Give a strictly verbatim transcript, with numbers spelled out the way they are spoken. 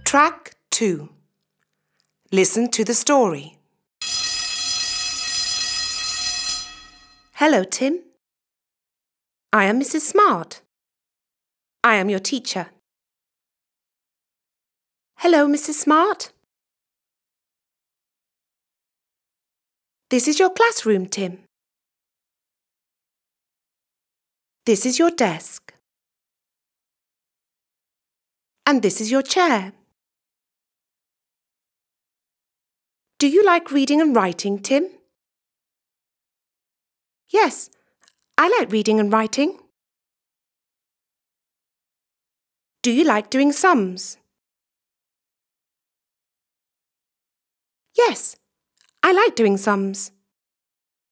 Track two. Listen to the story. Hello, Tim. I am Missus Smart. I am your teacher. Hello, Missus Smart. This is your classroom, Tim. This is your desk. And this is your chair. Do you like reading and writing, Tim? Yes, I like reading and writing. Do you like doing sums? Yes, I like doing sums.